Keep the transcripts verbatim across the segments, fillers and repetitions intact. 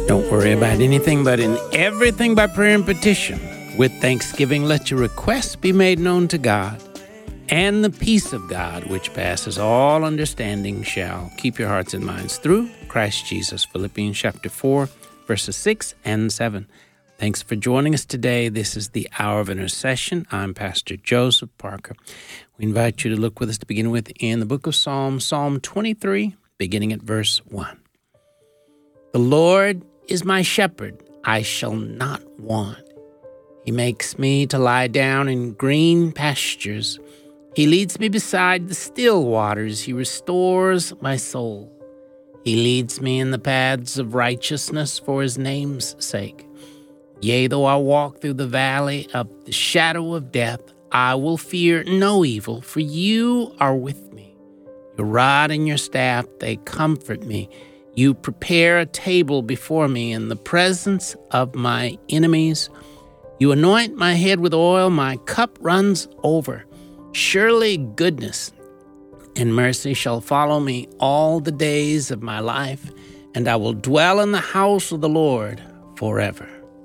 Don't worry about anything, but in everything by prayer and petition, with thanksgiving let your requests be made known to God, and the peace of God, which passes all understanding, shall keep your hearts and minds through Christ Jesus. Philippians chapter four, verses six and seven. Thanks for joining us today. This is the Hour of Intercession. I'm Pastor Joseph Parker. We invite you to look with us to begin with in the book of Psalms, Psalm twenty-three, beginning at verse one. The Lord is my shepherd, I shall not want. He makes me to lie down in green pastures. He leads me beside the still waters. He restores my soul. He leads me in the paths of righteousness for his name's sake. Yea, though I walk through the valley of the shadow of death, I will fear no evil, for you are with me. Your rod and your staff, they comfort me. You prepare a table before me in the presence of my enemies. You anoint my head with oil, my cup runs over. Surely goodness and mercy shall follow me all the days of my life, and I will dwell in the house of the Lord forever.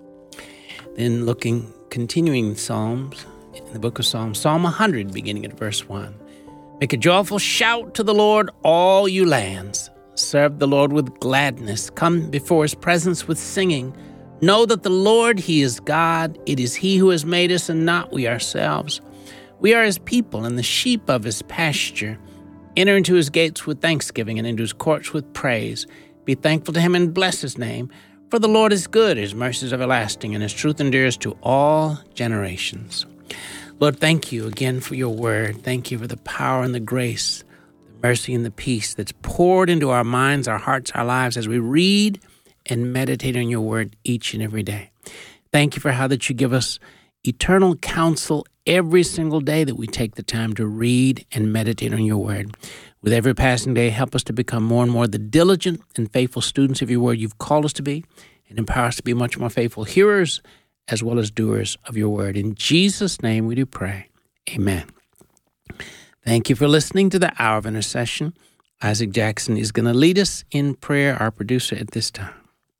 Then looking, continuing Psalms, in the book of Psalms, Psalm one hundred, beginning at verse one. Make a joyful shout to the Lord, all you lands. Serve the Lord with gladness. Come before his presence with singing. Know that the Lord, he is God. It is he who has made us and not we ourselves. We are his people and the sheep of his pasture. Enter into his gates with thanksgiving and into his courts with praise. Be thankful to him and bless his name. For the Lord is good, his mercy is everlasting, and his truth endures to all generations. Lord, thank you again for your word. Thank you for the power and the grace, mercy and the peace that's poured into our minds, our hearts, our lives as we read and meditate on your word each and every day. Thank you for how that you give us eternal counsel every single day that we take the time to read and meditate on your word. With every passing day, help us to become more and more the diligent and faithful students of your word you've called us to be, and empower us to be much more faithful hearers as well as doers of your word. In Jesus' name we do pray. Amen. Thank you for listening to the Hour of Intercession. Isaac Jackson is going to lead us in prayer, our producer at this time.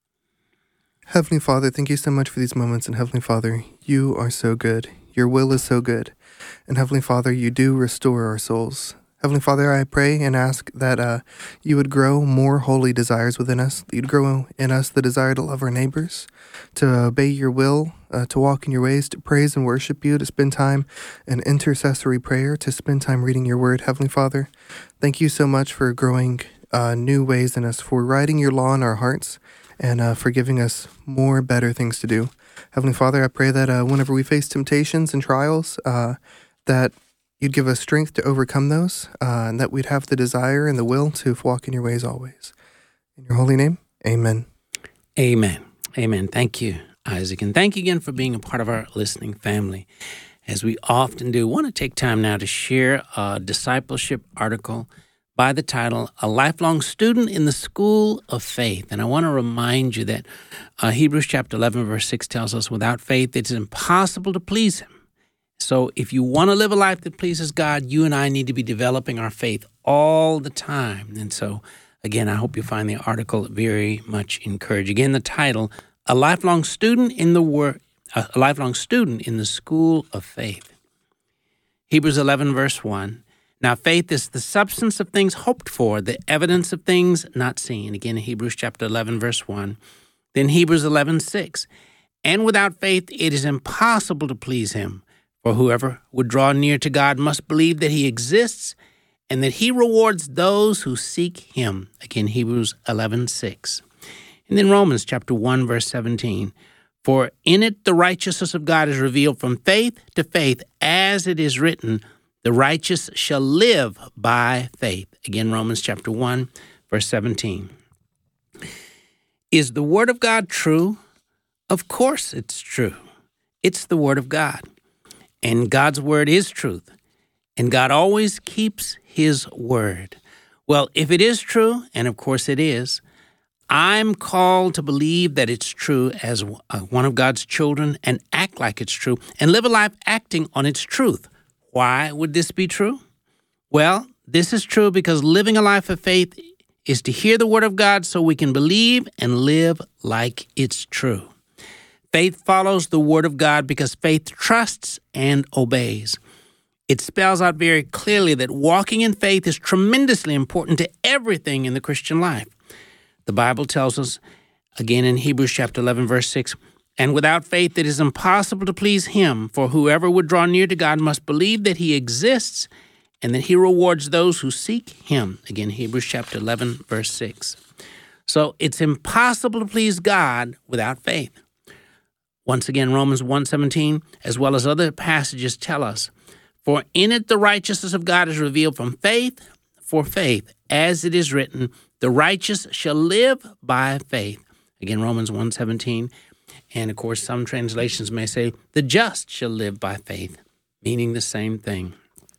Heavenly Father, thank you so much for these moments. And Heavenly Father, you are so good. Your will is so good. And Heavenly Father, you do restore our souls. Heavenly Father, I pray and ask that uh, you would grow more holy desires within us, that you'd grow in us the desire to love our neighbors, to obey your will, uh, to walk in your ways, to praise and worship you, to spend time in intercessory prayer, to spend time reading your word. Heavenly Father, thank you so much for growing uh, new ways in us, for writing your law in our hearts, and uh, for giving us more better things to do. Heavenly Father, I pray that uh, whenever we face temptations and trials, uh, that you'd give us strength to overcome those, uh, and that we'd have the desire and the will to walk in your ways always. In your holy name, amen. Amen. Amen. Thank you, Isaac. And thank you again for being a part of our listening family. As we often do, I want to take time now to share a discipleship article by the title, A Lifelong Student in the School of Faith. And I want to remind you that uh, Hebrews chapter eleven, verse six tells us, without faith, it's impossible to please him. So if you want to live a life that pleases God, you and I need to be developing our faith all the time. And so, again, I hope you find the article very much encouraging. Again, the title, A Lifelong Student in the Word, A Lifelong Student in the School of Faith. Hebrews eleven, verse one. Now faith is the substance of things hoped for, the evidence of things not seen. Again, Hebrews chapter eleven, verse one. Then Hebrews eleven, six. And without faith it is impossible to please him. For whoever would draw near to God must believe that he exists and that he rewards those who seek him. Again, Hebrews eleven, six. And then Romans chapter one, verse seventeen. For in it the righteousness of God is revealed from faith to faith, as it is written, the righteous shall live by faith. Again, Romans chapter one, verse seventeen. Is the word of God true? Of course it's true. It's the word of God. And God's word is truth. And God always keeps his word. Well, if it is true, and of course it is, I'm called to believe that it's true as one of God's children and act like it's true and live a life acting on its truth. Why would this be true? Well, this is true because living a life of faith is to hear the word of God so we can believe and live like it's true. Faith follows the word of God because faith trusts and obeys. It spells out very clearly that walking in faith is tremendously important to everything in the Christian life. The Bible tells us, again in Hebrews chapter eleven, verse six, "And without faith it is impossible to please him, for whoever would draw near to God must believe that he exists and that he rewards those who seek him." Again, Hebrews chapter eleven, verse six. So it's impossible to please God without faith. Once again, Romans one seventeen, as well as other passages tell us, "For in it the righteousness of God is revealed from faith for faith, as it is written, the righteous shall live by faith." Again, Romans one seventeen. And of course, some translations may say, "the just shall live by faith," meaning the same thing.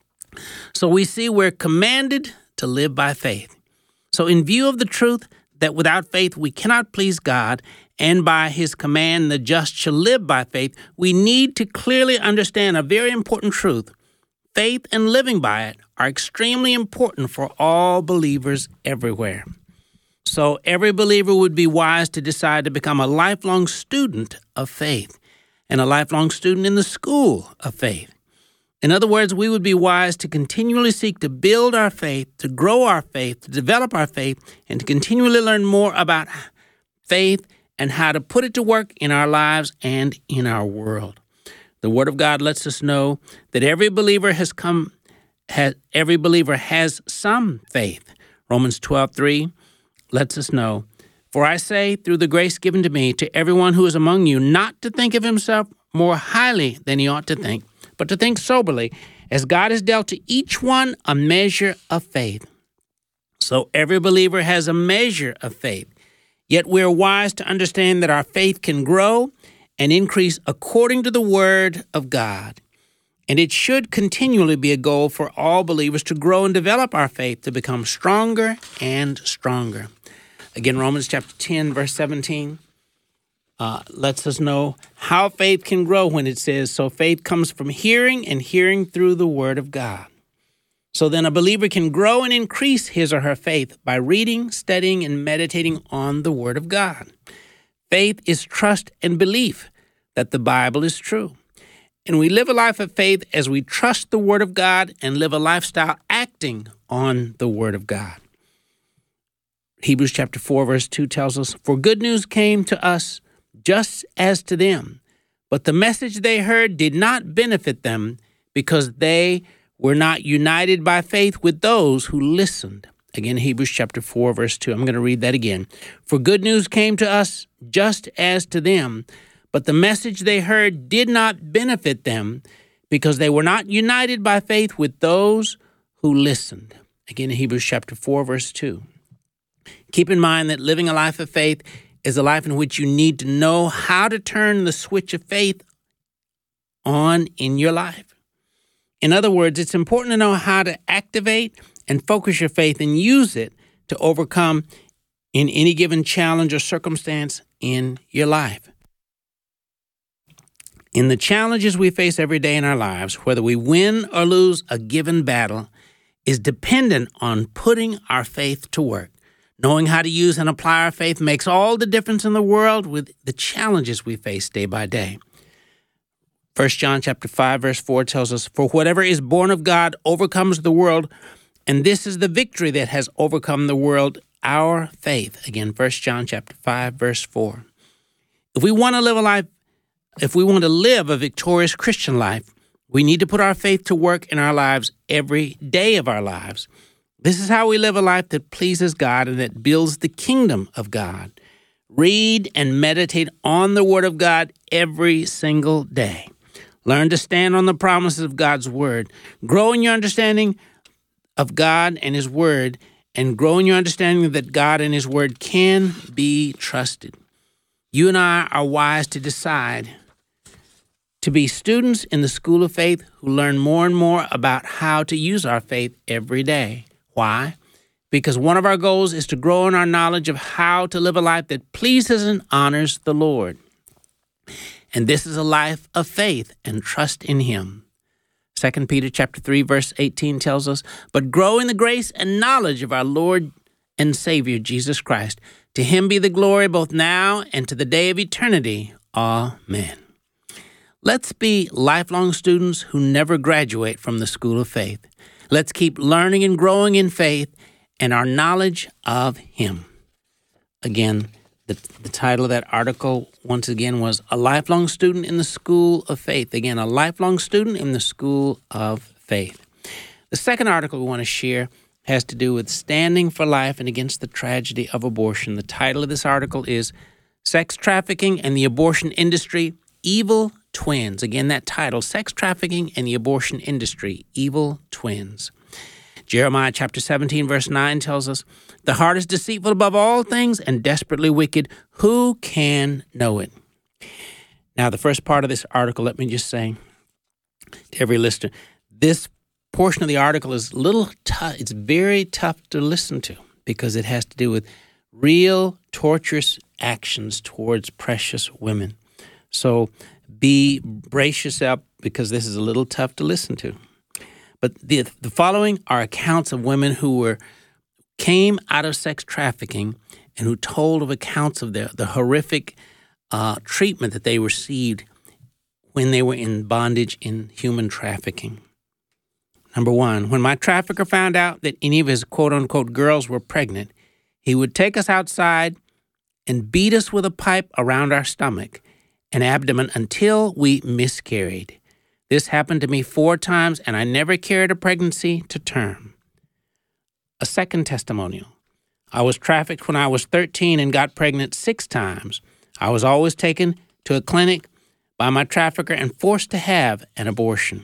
So we see we're commanded to live by faith. So in view of the truth that without faith we cannot please God, and by his command the just shall live by faith, we need to clearly understand a very important truth. Faith and living by it are extremely important for all believers everywhere. So every believer would be wise to decide to become a lifelong student of faith and a lifelong student in the school of faith. In other words, we would be wise to continually seek to build our faith, to grow our faith, to develop our faith, and to continually learn more about faith and how to put it to work in our lives and in our world. The Word of God lets us know that every believer has come, has, every believer has some faith. Romans twelve three lets us know, "For I say, through the grace given to me, to everyone who is among you, not to think of himself more highly than he ought to think, but to think soberly, as God has dealt to each one a measure of faith." So every believer has a measure of faith. Yet we're wise to understand that our faith can grow and increase according to the Word of God. And it should continually be a goal for all believers to grow and develop our faith to become stronger and stronger. Again, Romans chapter ten, verse seventeen uh, lets us know how faith can grow when it says, "So faith comes from hearing, and hearing through the Word of God." So then a believer can grow and increase his or her faith by reading, studying, and meditating on the Word of God. Faith is trust and belief that the Bible is true. And we live a life of faith as we trust the Word of God and live a lifestyle acting on the Word of God. Hebrews chapter four, verse two tells us, "For good news came to us just as to them, but the message they heard did not benefit them because they were not united by faith with those who listened." Again, Hebrews chapter four, verse two. I'm going to read that again. "For good news came to us just as to them, but the message they heard did not benefit them because they were not united by faith with those who listened." Again, Hebrews chapter four, verse two. Keep in mind that living a life of faith is a life in which you need to know how to turn the switch of faith on in your life. In other words, it's important to know how to activate and focus your faith and use it to overcome in any given challenge or circumstance in your life. In the challenges we face every day in our lives, whether we win or lose a given battle, is dependent on putting our faith to work. Knowing how to use and apply our faith makes all the difference in the world with the challenges we face day by day. First John chapter five, verse four tells us, "For whatever is born of God overcomes the world, and this is the victory that has overcome the world, our faith." Again, First John chapter five, verse four. If we want to live a life, if we want to live a victorious Christian life, we need to put our faith to work in our lives every day of our lives. This is how we live a life that pleases God and that builds the kingdom of God. Read and meditate on the Word of God every single day. Learn to stand on the promises of God's Word. Grow in your understanding of God and His Word, and grow in your understanding that God and His Word can be trusted. You and I are wise to decide to be students in the school of faith who learn more and more about how to use our faith every day. Why? Because one of our goals is to grow in our knowledge of how to live a life that pleases and honors the Lord. And this is a life of faith and trust in Him. Second Peter chapter three, verse eighteen tells us, "But grow in the grace and knowledge of our Lord and Savior, Jesus Christ. To him be the glory both now and to the day of eternity. Amen. Let's be lifelong students who never graduate from the school of faith. Let's keep learning and growing in faith and our knowledge of him. Again, the, the title of that article, once again, was A Lifelong Student in the School of Faith. Again, a lifelong student in the School of Faith. The second article we want to share has to do with standing for life and against the tragedy of abortion. The title of this article is Sex Trafficking and the Abortion Industry, Evil Twins. Again, that title, Sex Trafficking and the Abortion Industry, Evil Twins. Jeremiah chapter seventeen, verse nine tells us, the heart is deceitful above all things and desperately wicked. Who can know it? Now, the first part of this article, let me just say to every listener, this portion of the article is a little tough. It's very tough to listen to because it has to do with real torturous actions towards precious women. So be brace yourself because this is a little tough to listen to. But the the following are accounts of women who were came out of sex trafficking and who told of accounts of the, the horrific uh, treatment that they received when they were in bondage in human trafficking. Number one, when my trafficker found out that any of his quote-unquote girls were pregnant, he would take us outside and beat us with a pipe around our stomach and abdomen until we miscarried. This happened to me four times, and I never carried a pregnancy to term. A second testimonial. I was trafficked when I was thirteen and got pregnant six times. I was always taken to a clinic by my trafficker and forced to have an abortion.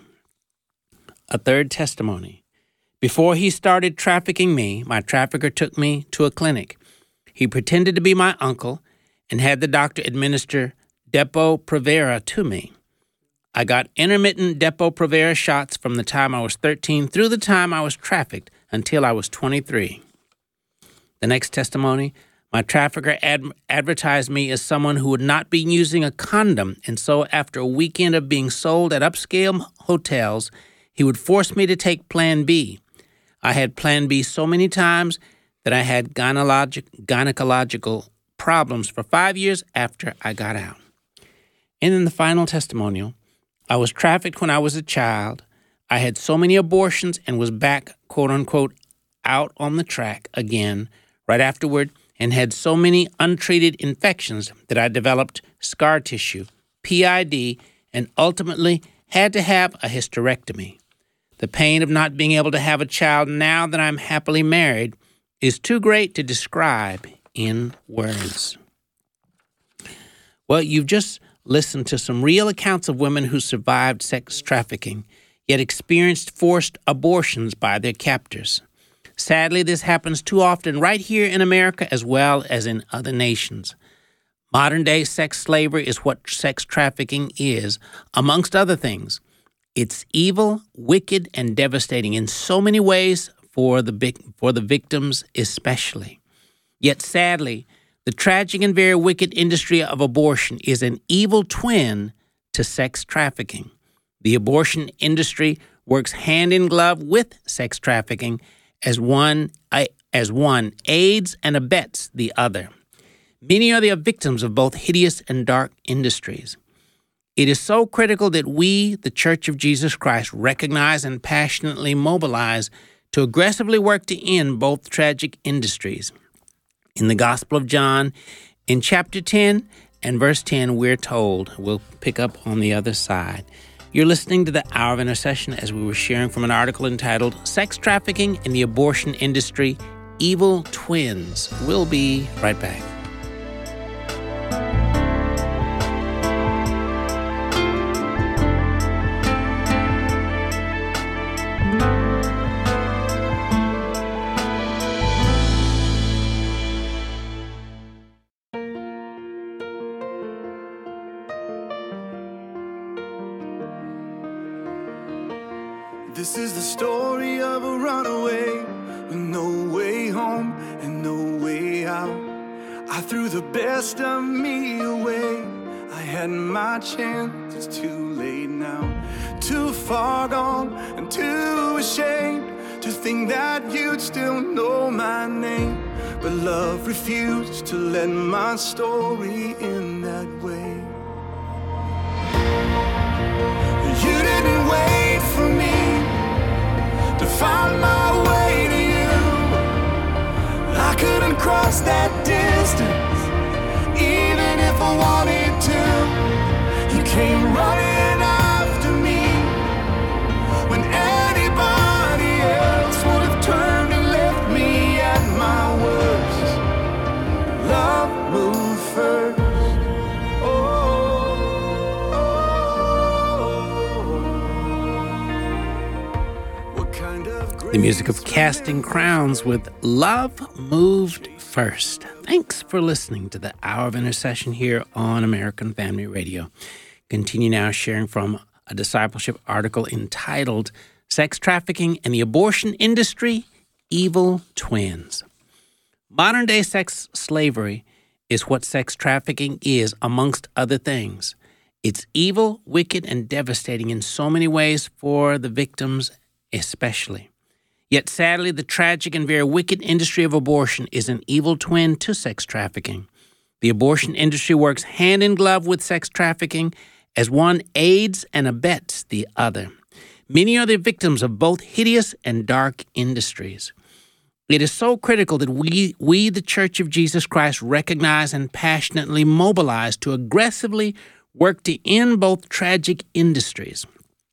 A third testimony. Before he started trafficking me, my trafficker took me to a clinic. He pretended to be my uncle and had the doctor administer Depo-Provera to me. I got intermittent Depo-Provera shots from the time I was thirteen through the time I was trafficked until I was twenty-three. The next testimony, my trafficker ad- advertised me as someone who would not be using a condom, and so after a weekend of being sold at upscale hotels, he would force me to take Plan B. I had Plan B so many times that I had gynecologic, gynecological problems for five years after I got out. And then the final testimonial, I was trafficked when I was a child. I had so many abortions and was back, quote unquote, out on the track again right afterward and had so many untreated infections that I developed scar tissue, P I D, and ultimately had to have a hysterectomy. The pain of not being able to have a child now that I'm happily married is too great to describe in words. Well, you've just listened to some real accounts of women who survived sex trafficking, yet experienced forced abortions by their captors. Sadly, this happens too often right here in America as well as in other nations. Modern-day sex slavery is what sex trafficking is, amongst other things. It's evil, wicked, and devastating in so many ways for the for the victims especially. Yet sadly, the tragic and very wicked industry of abortion is an evil twin to sex trafficking. The abortion industry works hand in glove with sex trafficking as one as one aids and abets the other. Many are the victims of both hideous and dark industries. It is so critical that we, the Church of Jesus Christ, recognize and passionately mobilize to aggressively work to end both tragic industries. In the Gospel of John, in chapter ten and verse ten, we're told, we'll pick up on the other side. You're listening to the Hour of Intercession as we were sharing from an article entitled Sex Trafficking in the Abortion Industry, Evil Twins. We'll be right back. This is the story of a runaway with no way home and no way out. I threw the best of me away. I had my chance, it's too late now. Too far gone and too ashamed to think that you'd still know my name. but love refused to let my story end that way. You didn't wait for me to find my way to you. I couldn't cross that distance, even if I wanted to. You came running after me when anybody else would have turned and left me at my worst. Love moved first. The music of Casting Crowns with Love Moved First. Thanks for listening to the Hour of Intercession here on American Family Radio. Continue now sharing from a discipleship article entitled Sex Trafficking and the Abortion Industry, Evil Twins. Modern-day sex slavery is what sex trafficking is, amongst other things. It's evil, wicked, and devastating in so many ways for the victims especially. Yet sadly, the tragic and very wicked industry of abortion is an evil twin to sex trafficking. The abortion industry works hand in glove with sex trafficking as one aids and abets the other. Many are the victims of both hideous and dark industries. It is so critical that we, we, the Church of Jesus Christ, recognize and passionately mobilize to aggressively work to end both tragic industries.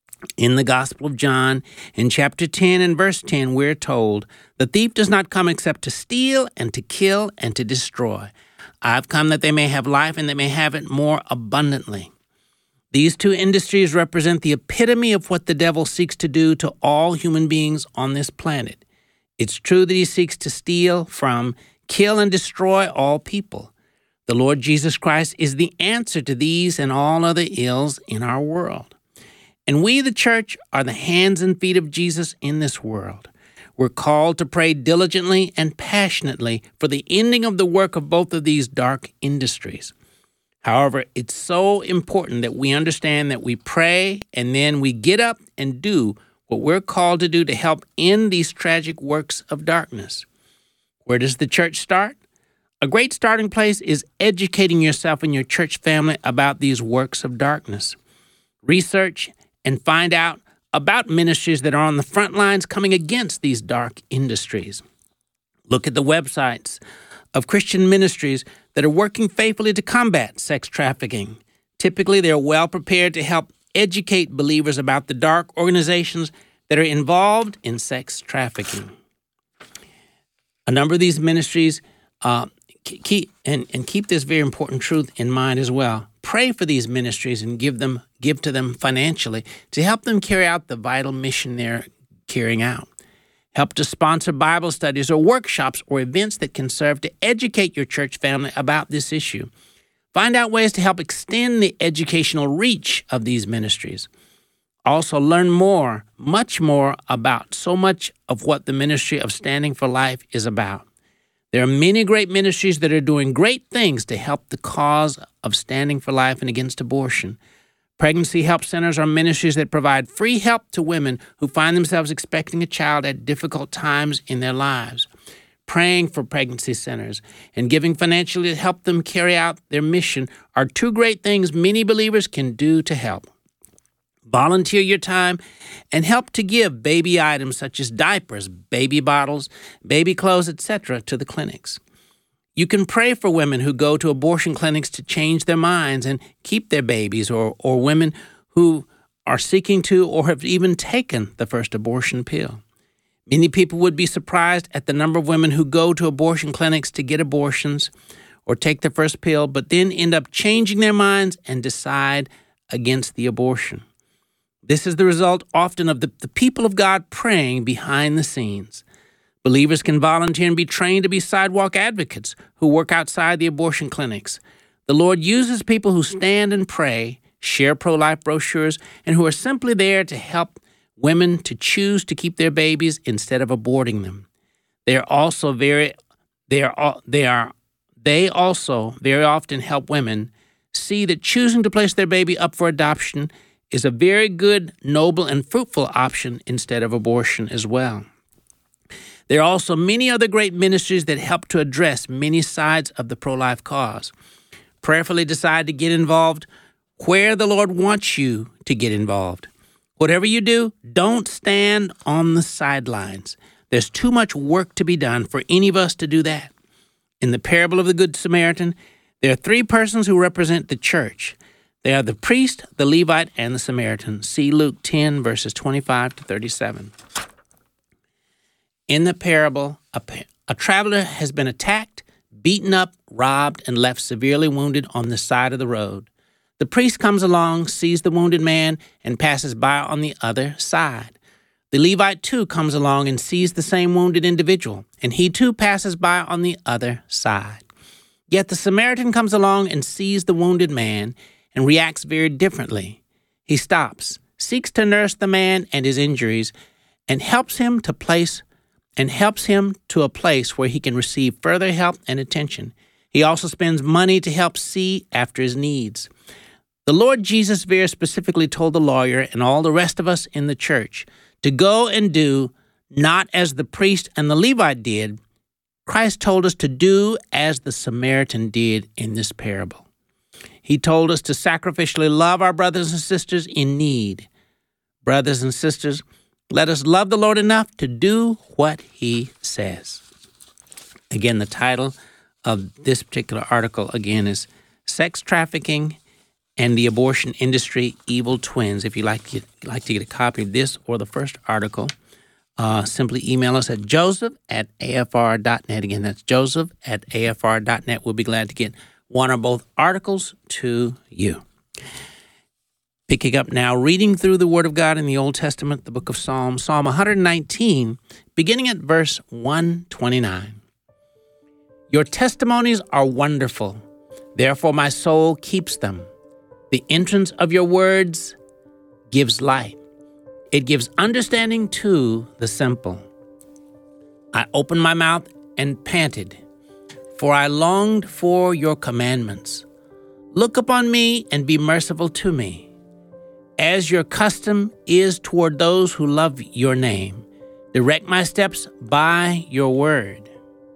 In the Gospel of John, in chapter ten and verse ten, we're told, "The thief does not come except to steal and to kill and to destroy. I've come that they may have life and they may have it more abundantly." These two industries represent the epitome of what the devil seeks to do to all human beings on this planet. It's true that he seeks to steal from, kill, and destroy all people. The Lord Jesus Christ is the answer to these and all other ills in our world. And we, the church, are the hands and feet of Jesus in this world. We're called to pray diligently and passionately for the ending of the work of both of these dark industries. However, it's so important that we understand that we pray and then we get up and do what we're called to do to help end these tragic works of darkness. Where does the church start? A great starting place is educating yourself and your church family about these works of darkness. Research and find out about ministries that are on the front lines coming against these dark industries. Look at the websites of Christian ministries that are working faithfully to combat sex trafficking. Typically, they're well prepared to help educate believers about the dark organizations that are involved in sex trafficking. A number of these ministries uh, keep and, and keep this very important truth in mind as well. Pray for these ministries and give them give to them financially to help them carry out the vital mission they're carrying out. Help to sponsor Bible studies or workshops or events that can serve to educate your church family about this issue. Find out ways to help extend the educational reach of these ministries. Also, learn more, much more about so much of what the ministry of Standing for Life is about. There are many great ministries that are doing great things to help the cause of Standing for Life and against abortion. Pregnancy help centers are ministries that provide free help to women who find themselves expecting a child at difficult times in their lives. Praying for pregnancy centers and giving financially to help them carry out their mission are two great things many believers can do to help. Volunteer your time and help to give baby items such as diapers, baby bottles, baby clothes, et cetera to the clinics. You can pray for women who go to abortion clinics to change their minds and keep their babies, or, or women who are seeking to or have even taken the first abortion pill. Many people would be surprised at the number of women who go to abortion clinics to get abortions or take the first pill, but then end up changing their minds and decide against the abortion. This is the result often of the, the people of God praying behind the scenes. Believers can volunteer and be trained to be sidewalk advocates who work outside the abortion clinics. The Lord uses people who stand and pray, share pro-life brochures, and who are simply there to help women to choose to keep their babies instead of aborting them. They are also very, they are, they are, they also very often help women see that choosing to place their baby up for adoption is a very good, noble, and fruitful option instead of abortion as well. There are also many other great ministries that help to address many sides of the pro-life cause. Prayerfully decide to get involved where the Lord wants you to get involved. Whatever you do, don't stand on the sidelines. There's too much work to be done for any of us to do that. In the parable of the Good Samaritan, there are three persons who represent the church. They are the priest, the Levite, and the Samaritan. See Luke ten, verses twenty-five to thirty-seven. In the parable, a, a traveler has been attacked, beaten up, robbed, and left severely wounded on the side of the road. The priest comes along, sees the wounded man, and passes by on the other side. The Levite, too, comes along and sees the same wounded individual, and he, too, passes by on the other side. Yet the Samaritan comes along and sees the wounded man and reacts very differently. He stops, seeks to nurse the man and his injuries, and helps him to place and helps him to a place where he can receive further help and attention. He also spends money to help see after his needs. The Lord Jesus very specifically told the lawyer and all the rest of us in the church to go and do not as the priest and the Levite did. Christ told us to do as the Samaritan did in this parable. He told us to sacrificially love our brothers and sisters in need. Brothers and sisters, let us love the Lord enough to do what he says. Again, the title of this particular article, again, is Sex Trafficking and the Abortion Industry, Evil Twins. If you'd like to get, like to get a copy of this or the first article, uh, simply email us at joseph at a f r dot net. Again, that's joseph at a f r dot net. We'll be glad to get one or both articles to you. Picking up now, reading through the Word of God in the Old Testament, the book of Psalms, Psalm one nineteen, beginning at verse one twenty-nine. Your testimonies are wonderful, therefore my soul keeps them. The entrance of your words gives light. It gives understanding to the simple. I opened my mouth and panted, for I longed for your commandments. Look upon me and be merciful to me, as your custom is toward those who love your name. Direct my steps by your word.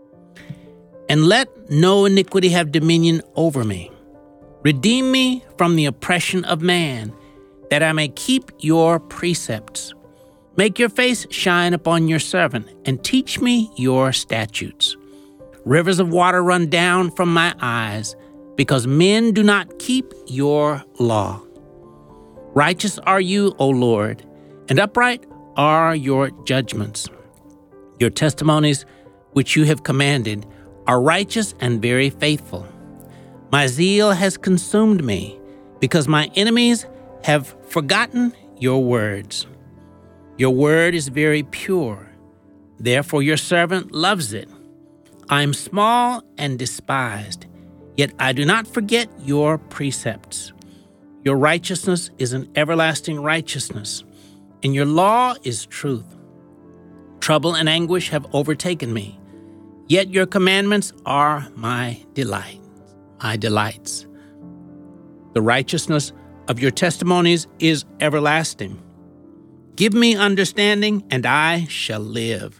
And let no iniquity have dominion over me. Redeem me from the oppression of man, that I may keep your precepts. Make your face shine upon your servant, and teach me your statutes. Rivers of water run down from my eyes, because men do not keep your law. Righteous are you, O Lord, and upright are your judgments. Your testimonies, which you have commanded, are righteous and very faithful. My zeal has consumed me, because my enemies have forgotten your words. Your word is very pure, therefore your servant loves it. I am small and despised, yet I do not forget your precepts. Your righteousness is an everlasting righteousness, and your law is truth. Trouble and anguish have overtaken me, yet your commandments are my delight, my delights. The righteousness of your testimonies is everlasting. Give me understanding, and I shall live.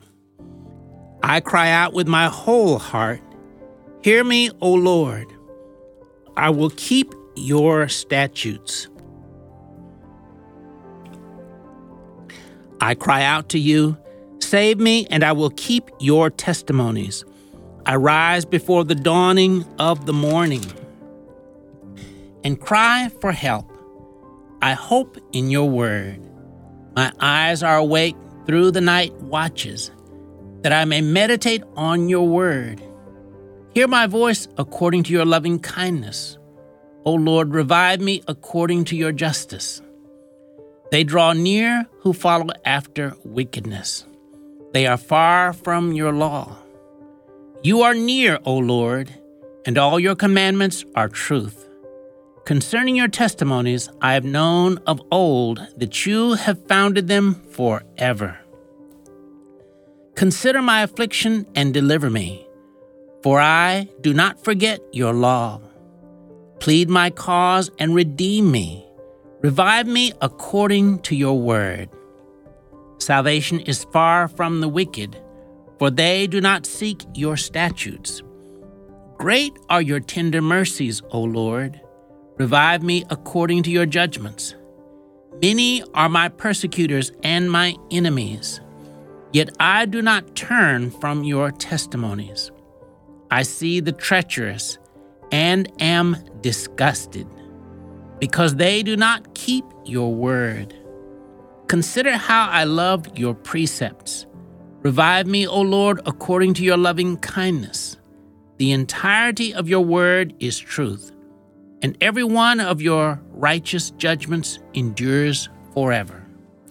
I cry out with my whole heart. Hear me, O Lord. I will keep your statutes. I cry out to you, save me, and I will keep your testimonies. I rise before the dawning of the morning and cry for help. I hope in your word. My eyes are awake through the night watches, that I may meditate on your word. Hear my voice according to your loving kindness. O Lord, revive me according to your justice. They draw near who follow after wickedness. They are far from your law. You are near, O Lord, and all your commandments are truth. Concerning your testimonies, I have known of old that you have founded them forever. Consider my affliction and deliver me, for I do not forget your law. Plead my cause and redeem me. Revive me according to your word. Salvation is far from the wicked, for they do not seek your statutes. Great are your tender mercies, O Lord. Revive me according to your judgments. Many are my persecutors and my enemies, yet I do not turn from your testimonies. I see the treacherous and am disgusted, because they do not keep your word. Consider how I love your precepts. Revive me, O Lord, according to your loving kindness. The entirety of your word is truth, and every one of your righteous judgments endures forever.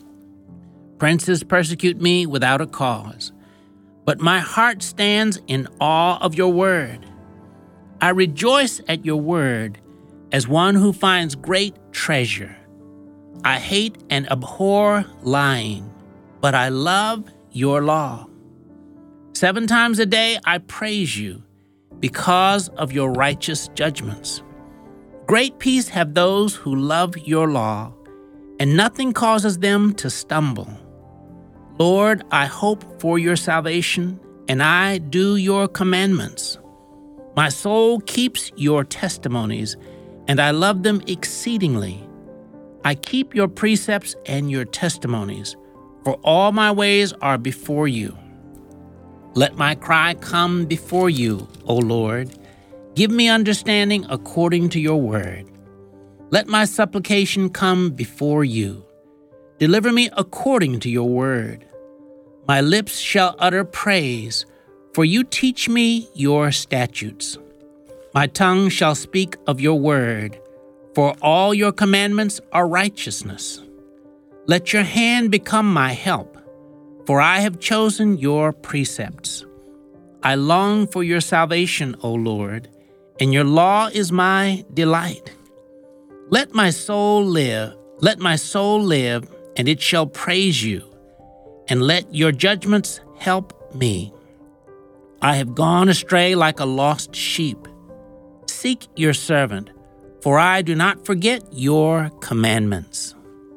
Princes persecute me without a cause, but my heart stands in awe of your word. I rejoice at your word as one who finds great treasure. I hate and abhor lying, but I love your law. Seven times a day I praise you because of your righteous judgments. Great peace have those who love your law, and nothing causes them to stumble. Lord, I hope for your salvation, and I do your commandments. My soul keeps your testimonies, and I love them exceedingly. I keep your precepts and your testimonies, for all my ways are before you. Let my cry come before you, O Lord. Give me understanding according to your word. Let my supplication come before you. Deliver me according to your word. My lips shall utter praise, for you teach me your statutes. My tongue shall speak of your word, for all your commandments are righteousness. Let your hand become my help, for I have chosen your precepts. I long for your salvation, O Lord, and your law is my delight. Let my soul live, let my soul live, and it shall praise you, and let your judgments help me. I have gone astray like a lost sheep. Seek your servant, for I do not forget your commandments.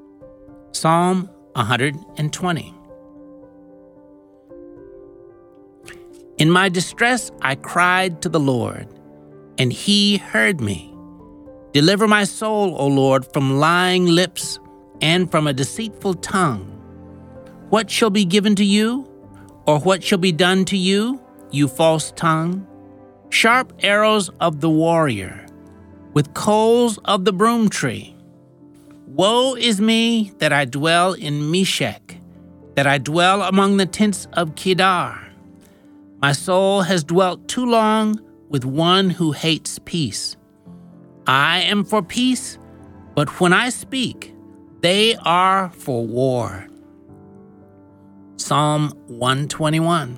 Psalm one hundred twenty. In my distress I cried to the Lord, and he heard me. Deliver my soul, O Lord, from lying lips and from a deceitful tongue. What shall be given to you, or what shall be done to you, you false tongue? Sharp arrows of the warrior, with coals of the broom tree. Woe is me that I dwell in Meshech, that I dwell among the tents of Kedar. My soul has dwelt too long with one who hates peace. I am for peace, but when I speak, they are for war. Psalm one twenty-one.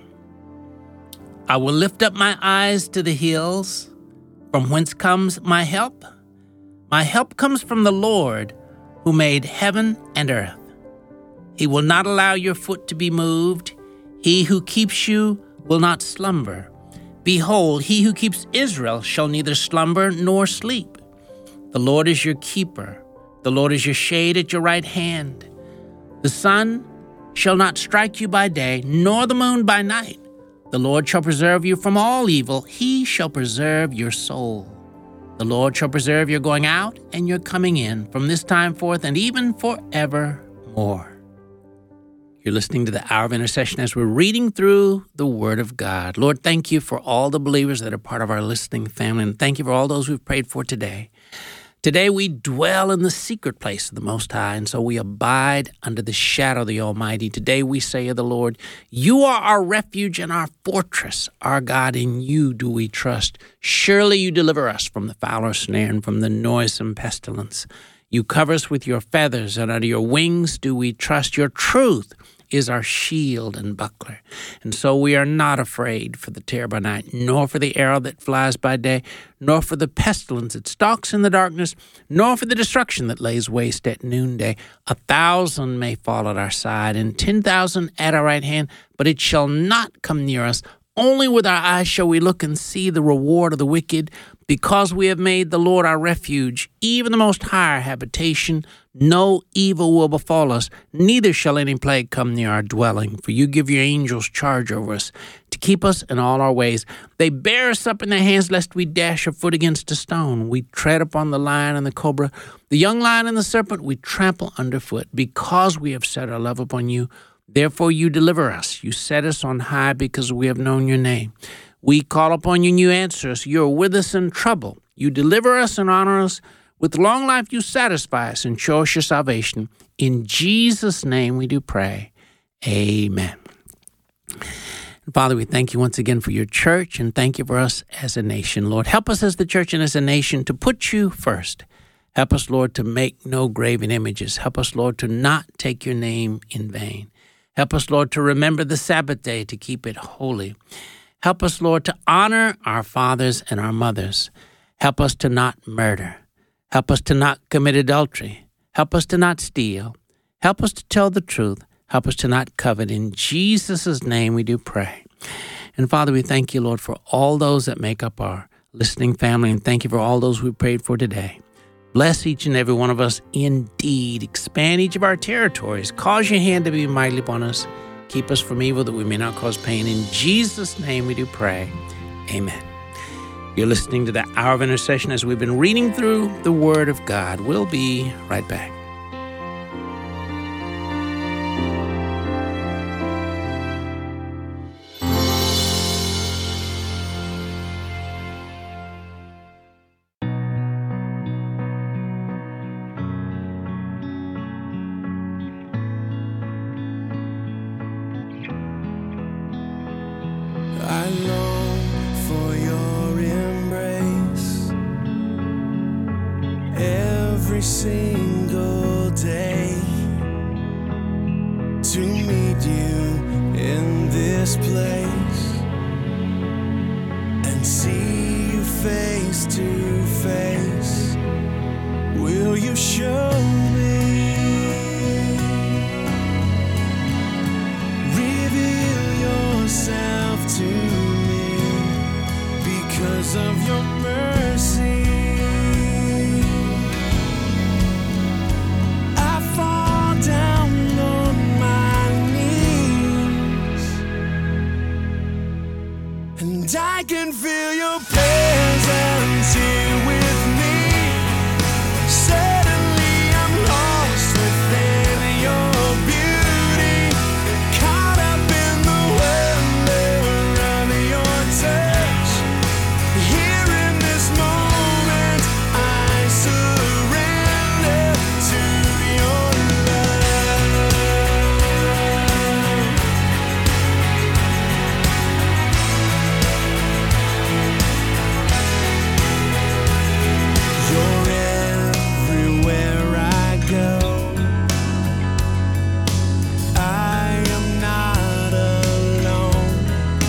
I will lift up my eyes to the hills, from whence comes my help. My help comes from the Lord, who made heaven and earth. He will not allow your foot to be moved. He who keeps you will not slumber. Behold, he who keeps Israel shall neither slumber nor sleep. The Lord is your keeper. The Lord is your shade at your right hand. The sun shall not strike you by day, nor the moon by night. The Lord shall preserve you from all evil. He shall preserve your soul. The Lord shall preserve your going out and your coming in from this time forth and even forevermore. You're listening to the Hour of Intercession as we're reading through the Word of God. Lord, thank you for all the believers that are part of our listening family, and thank you for all those we've prayed for today. Today we dwell in the secret place of the Most High, and so we abide under the shadow of the Almighty. Today we say of the Lord, you are our refuge and our fortress. Our God, in you do we trust. Surely you deliver us from the fowler's snare and from the noisome pestilence. You cover us with your feathers, and under your wings do we trust. Your truth is our shield and buckler. And so we are not afraid for the terror by night, nor for the arrow that flies by day, nor for the pestilence that stalks in the darkness, nor for the destruction that lays waste at noonday. A thousand may fall at our side, and ten thousand at our right hand, but it shall not come near us. Only with our eyes shall we look and see the reward of the wicked. Because we have made the Lord our refuge, even the Most High our habitation, No evil will befall us, neither shall any plague come near our dwelling. For you give your angels charge over us, to keep us in all our ways. They bear us up in their hands, lest we dash our foot against a stone. We tread upon the lion and the cobra, the young lion and the serpent we trample underfoot. Because we have set our love upon you, therefore you deliver us. You set us on high because we have known your name. We call upon you and you answer us. You are with us in trouble. You deliver us and honor us. With long life you satisfy us and show us your salvation. In Jesus' name we do pray. Amen. And Father, we thank you once again for your church, and thank you for us as a nation. Lord, help us as the church and as a nation to put you first. Help us, Lord, to make no graven images. Help us, Lord, to not take your name in vain. Help us, Lord, to remember the Sabbath day, to keep it holy. Help us, Lord, to honor our fathers and our mothers. Help us to not murder. Help us to not commit adultery. Help us to not steal. Help us to tell the truth. Help us to not covet. In Jesus' name we do pray. And Father, we thank you, Lord, for all those that make up our listening family, and thank you for all those we prayed for today. Bless each and every one of us indeed. Expand each of our territories. Cause your hand to be mighty upon us. Keep us from evil that we may not cause pain. In Jesus' name we do pray. Amen. You're listening to the Hour of Intercession as we've been reading through the Word of God. We'll be right back. I long for your embrace every single day, to meet you in this place and see you face to face. Will you show me? Reveal yourself to me because of your mercy. I fall down on my knees, and I can feel your presence here with me. Suddenly I'm lost within your beauty, caught up in the wonder of your touch. Here in this moment, I surrender to your love. You're everywhere I go. I am not alone.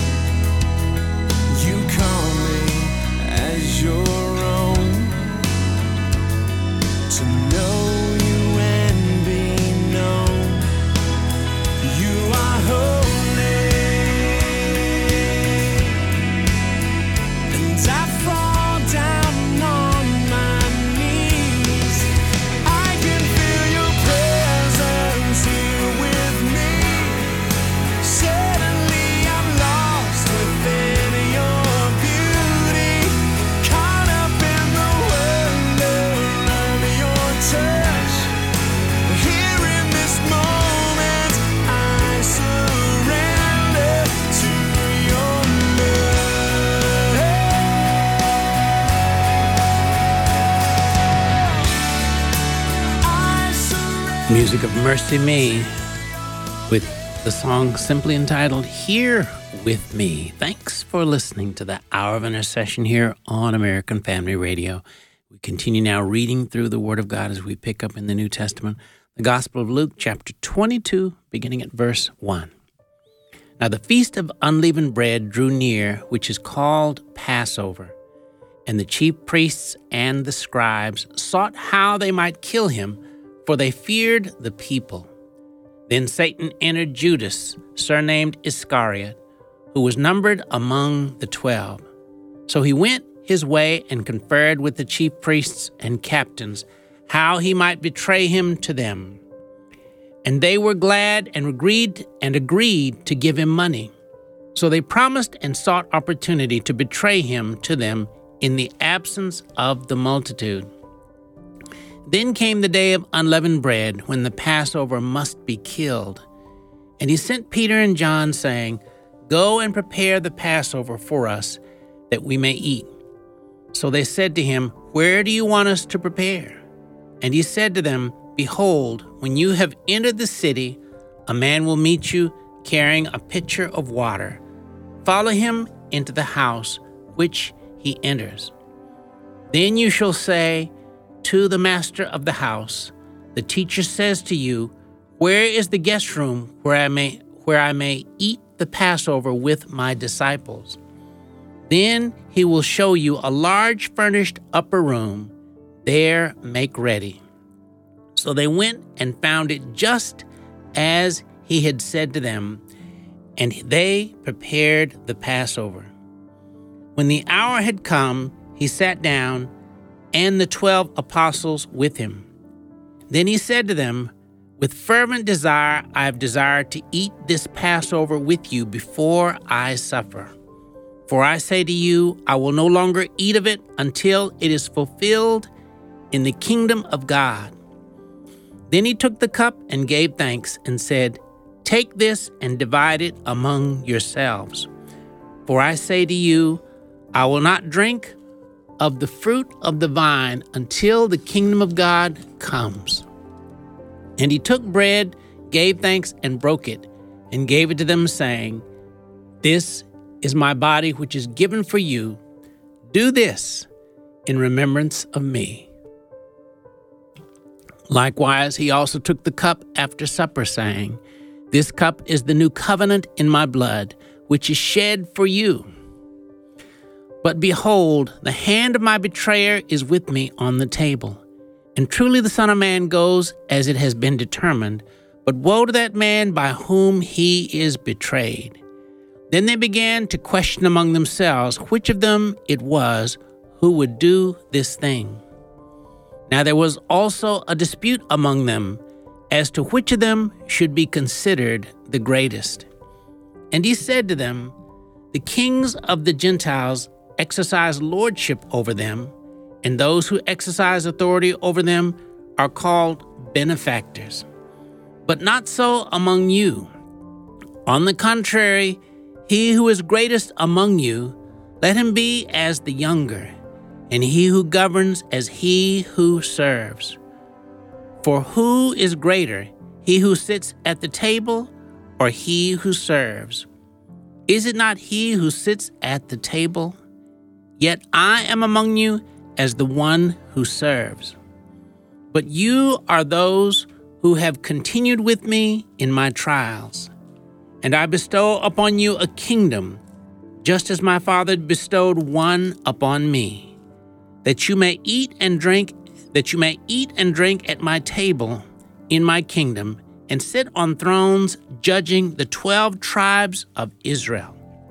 You call me as your own, to know you and be known. You are holy, and I fall down on my knees. I can feel your presence here with me. Suddenly I'm lost within your beauty, caught up in the wonder of your touch. Here in this moment, I surrender to your love. I surrender. Music of Mercy Me, with the song simply entitled Here With Me. Thanks for listening to the Hour of Intercession here on American Family Radio. We continue now reading through the Word of God as we pick up in the New Testament, the Gospel of Luke, chapter twenty-two, beginning at verse one. Now the feast of unleavened bread drew near, which is called Passover. And the chief priests and the scribes sought how they might kill him, for they feared the people. Then Satan entered Judas, surnamed Iscariot, who was numbered among the twelve. So he went his way and conferred with the chief priests and captains how he might betray him to them. And they were glad and agreed and agreed to give him money. So they promised and sought opportunity to betray him to them in the absence of the multitude. Then came the day of unleavened bread, when the Passover must be killed. And he sent Peter and John, saying, Go and prepare the Passover for us, that we may eat. So they said to him, Where do you want us to prepare? And he said to them, Behold, when you have entered the city, a man will meet you carrying a pitcher of water. Follow him into the house which he enters. Then you shall say to the master of the house, The teacher says to you, Where is the guest room where I may where I may eat the Passover with my disciples? Then he will show you a large furnished upper room. There make ready. So they went and found it just as he had said to them, and they prepared the Passover. When the hour had come, he sat down, and the twelve apostles with him. Then he said to them, With fervent desire I have desired to eat this Passover with you before I suffer. For I say to you, I will no longer eat of it until it is fulfilled in the kingdom of God. Then he took the cup and gave thanks and said, Take this and divide it among yourselves. For I say to you, I will not drink of the fruit of the vine until the kingdom of God comes. And he took bread, gave thanks, and broke it, and gave it to them, saying, This is my body which is given for you. Do this in remembrance of me. Likewise, he also took the cup after supper, saying, This cup is the new covenant in my blood, which is shed for you. But behold, the hand of my betrayer is with me on the table. And truly the Son of Man goes as it has been determined, but woe to that man by whom he is betrayed. Then they began to question among themselves which of them it was who would do this thing. Now there was also a dispute among them as to which of them should be considered the greatest. And he said to them, The kings of the Gentiles exercise lordship over them, and those who exercise authority over them are called benefactors. But not so among you. On the contrary, he who is greatest among you, let him be as the younger, and he who governs as he who serves. For who is greater, he who sits at the table or he who serves? Is it not he who sits at the table? Yet I am among you as the one who serves. But you are those who have continued with me in my trials, and I bestow upon you a kingdom, just as my Father bestowed one upon me, that you may eat and drink, that you may eat and drink at my table in my kingdom, and sit on thrones judging the twelve tribes of Israel.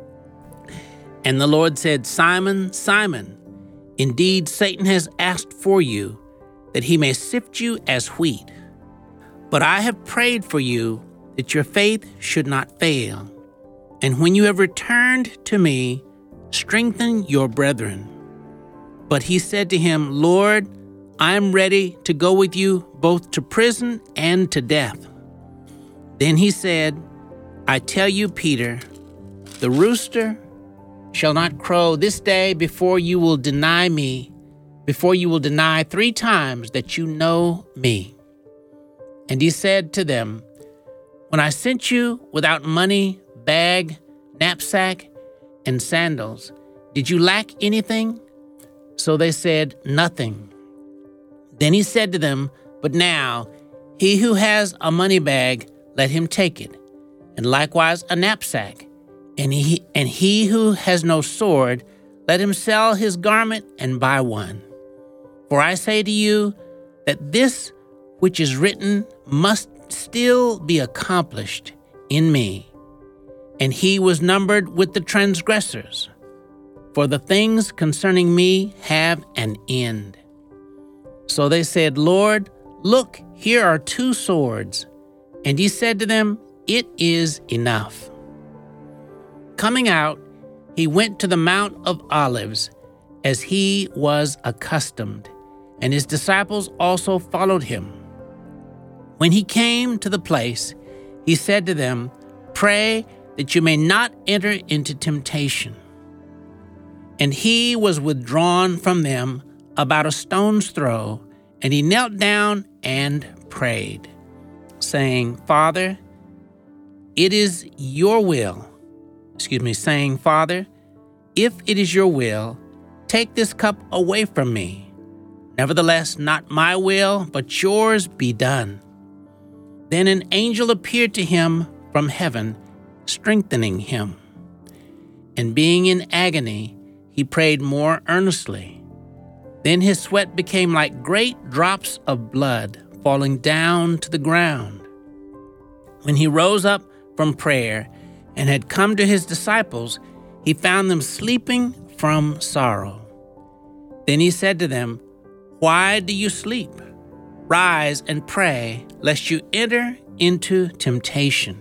And the Lord said, Simon, Simon, indeed Satan has asked for you, that he may sift you as wheat. But I have prayed for you, that your faith should not fail. And when you have returned to me, strengthen your brethren. But he said to him, Lord, I am ready to go with you both to prison and to death. Then he said, I tell you, Peter, the rooster shall not crow this day before you will deny me, before you will deny three times that you know me. And he said to them, When I sent you without money, bag, knapsack, and sandals, did you lack anything? So they said, Nothing. Then he said to them, But now, he who has a money bag, let him take it, and likewise a knapsack. And he, and he who has no sword, let him sell his garment and buy one. For I say to you that this which is written must still be accomplished in me. And he was numbered with the transgressors. For the things concerning me have an end. So they said, Lord, look, here are two swords. And he said to them, it is enough. Coming out, he went to the Mount of Olives, as he was accustomed, and his disciples also followed him. When he came to the place, he said to them, pray that you may not enter into temptation. And he was withdrawn from them about a stone's throw, and he knelt down and prayed, saying, Father, it is your will, excuse me, saying, Father, if it is your will, take this cup away from me. Nevertheless, not my will, but yours be done. Then an angel appeared to him from heaven, strengthening him. And being in agony, he prayed more earnestly. Then his sweat became like great drops of blood falling down to the ground. When he rose up from prayer and had come to his disciples, he found them sleeping from sorrow. Then he said to them, why do you sleep? Rise and pray, lest you enter into temptation.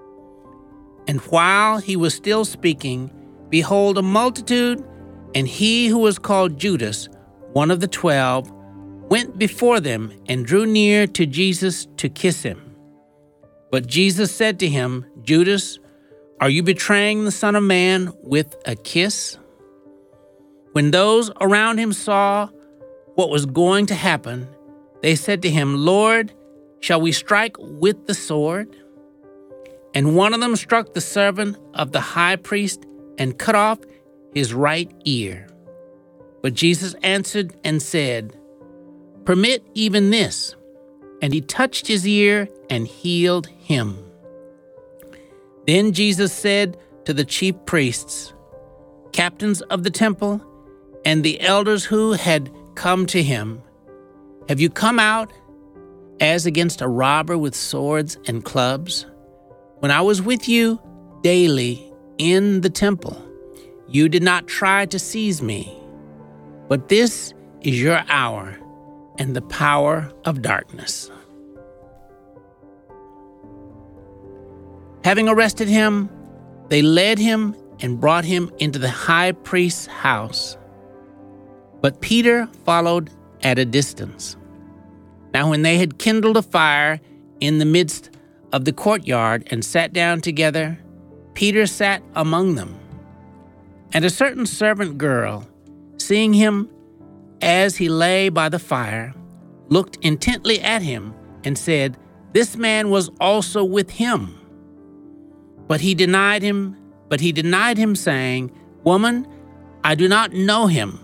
And while he was still speaking, behold, a multitude, and he who was called Judas, one of the twelve, went before them and drew near to Jesus to kiss him. But Jesus said to him, Judas, are you betraying the Son of Man with a kiss? When those around him saw what was going to happen, they said to him, Lord, shall we strike with the sword? And one of them struck the servant of the high priest and cut off his right ear. But Jesus answered and said, permit even this. And he touched his ear and healed him. Then Jesus said to the chief priests, captains of the temple, and the elders who had come to him, have you come out as against a robber with swords and clubs? When I was with you daily in the temple, you did not try to seize me. But this is your hour and the power of darkness. Having arrested him, they led him and brought him into the high priest's house. But Peter followed at a distance. Now when they had kindled a fire in the midst of the courtyard and sat down together, Peter sat among them. And a certain servant girl, seeing him as he lay by the fire, looked intently at him and said, this man was also with him. But he denied him, but he denied him, saying, woman, I do not know him.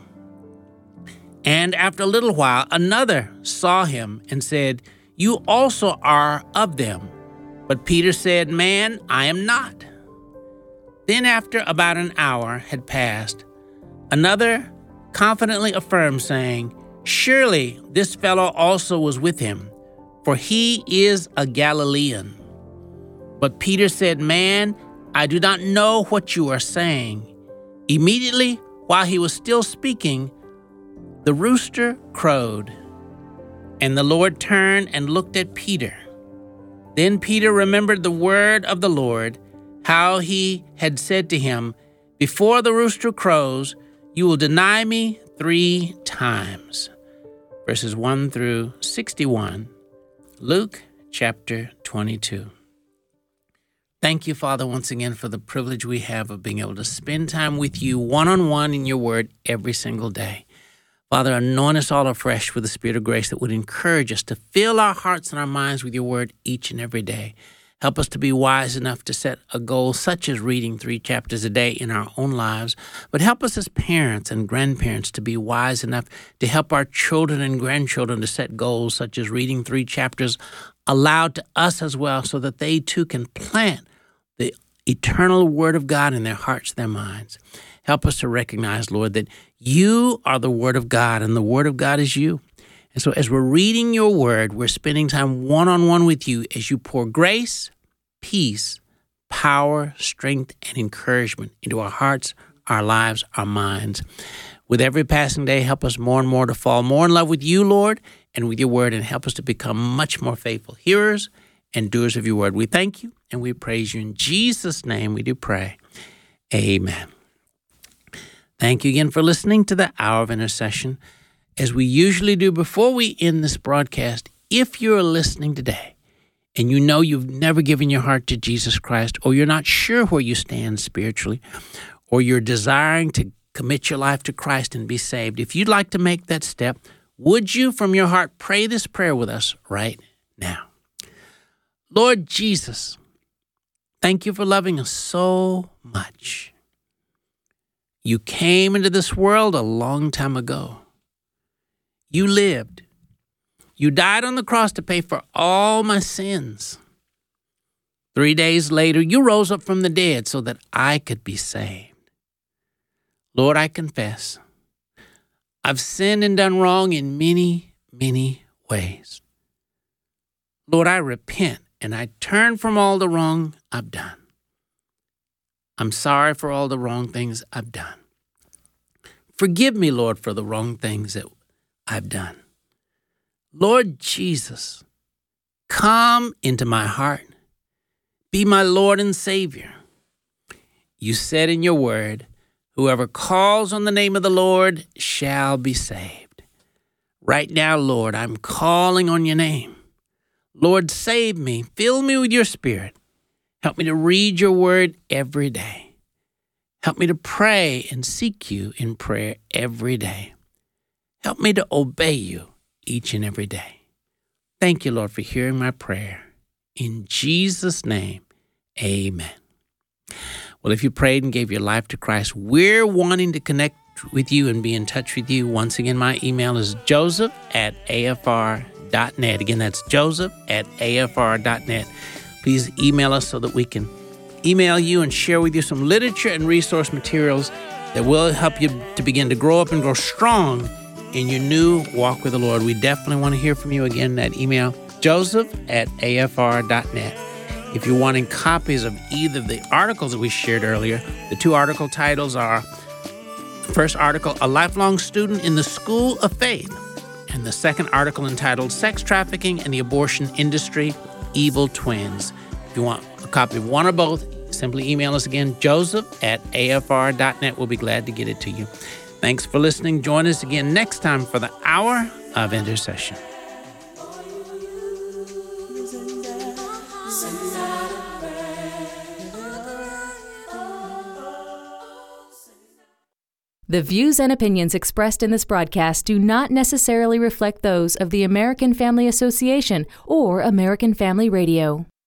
And after a little while, another saw him and said, you also are of them. But Peter said, man, I am not. Then after about an hour had passed, another confidently affirmed, saying, surely this fellow also was with him, for he is a Galilean. But Peter said, man, I do not know what you are saying. Immediately, while he was still speaking, the rooster crowed, and the Lord turned and looked at Peter. Then Peter remembered the word of the Lord, how he had said to him, before the rooster crows, you will deny me three times. Verses one through sixty-one, Luke chapter twenty-two. Thank you, Father, once again for the privilege we have of being able to spend time with you one-on-one in your word every single day. Father, anoint us all afresh with the Spirit of grace that would encourage us to fill our hearts and our minds with your word each and every day. Help us to be wise enough to set a goal such as reading three chapters a day in our own lives, but help us as parents and grandparents to be wise enough to help our children and grandchildren to set goals such as reading three chapters aloud to us as well, so that they too can plant the eternal word of God in their hearts, their minds. Help us to recognize, Lord, that you are the word of God and the word of God is you. And so as we're reading your word, we're spending time one-on-one with you as you pour grace, peace, power, strength, and encouragement into our hearts, our lives, our minds. With every passing day, help us more and more to fall more in love with you, Lord, and with your word, and help us to become much more faithful hearers and doers of your word. We thank you and we praise you. In Jesus' name we do pray. Amen. Thank you again for listening to the Hour of Intercession. As we usually do before we end this broadcast, if you're listening today and you know you've never given your heart to Jesus Christ, or you're not sure where you stand spiritually, or you're desiring to commit your life to Christ and be saved, if you'd like to make that step, would you from your heart pray this prayer with us right now? Lord Jesus, thank you for loving us so much. You came into this world a long time ago. You lived. You died on the cross to pay for all my sins. Three days later, you rose up from the dead so that I could be saved. Lord, I confess, I've sinned and done wrong in many, many ways. Lord, I repent and I turn from all the wrong I've done. I'm sorry for all the wrong things I've done. Forgive me, Lord, for the wrong things that I've done. Lord Jesus, come into my heart. Be my Lord and Savior. You said in your word, whoever calls on the name of the Lord shall be saved. Right now, Lord, I'm calling on your name. Lord, save me. Fill me with your Spirit. Help me to read your word every day. Help me to pray and seek you in prayer every day. Help me to obey you each and every day. Thank you, Lord, for hearing my prayer. In Jesus' name, amen. Well, if you prayed and gave your life to Christ, we're wanting to connect with you and be in touch with you. Once again, my email is joseph at a f r dot net. Again, that's joseph at a f r dot net. Please email us so that we can email you and share with you some literature and resource materials that will help you to begin to grow up and grow strong in your new walk with the Lord. We definitely want to hear from you. Again, that email, joseph at a f r dot net. If you're wanting copies of either of the articles that we shared earlier, the two article titles are, first article, A Lifelong Student in the School of Faith, and the second article entitled Sex Trafficking and the Abortion Industry, Evil Twins. If you want a copy of one or both, simply email us again, joseph at a f r dot net. We'll be glad to get it to you. Thanks for listening. Join us again next time for the Hour of Intercession. The views and opinions expressed in this broadcast do not necessarily reflect those of the American Family Association or American Family Radio.